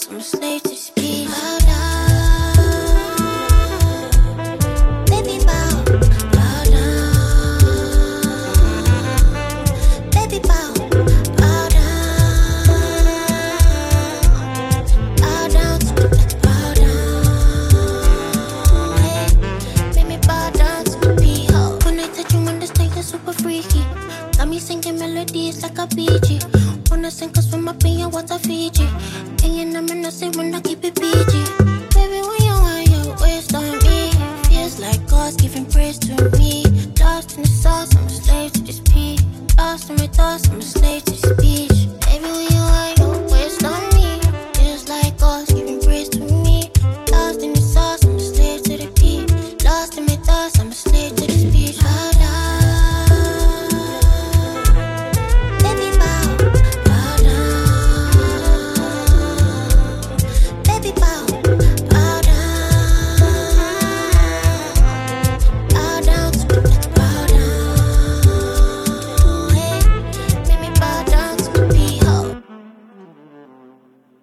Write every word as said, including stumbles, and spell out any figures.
I'm a slave to this beat. Bow down, baby, bow, bow down, baby, bow, bow down, bow down, bow down, hey, make me bow down to the beat. Oh. When I touch you, understand you're super freaky. Got me singing melodies like a B G. Wanna sink us from up in your water Fiji. And you know me not say when I keep it P G. Baby, when you want your waist on me, feels like God's giving praise to me. Lost in the sauce, I'm a slave to this beat. Lost in my thoughts, I'm a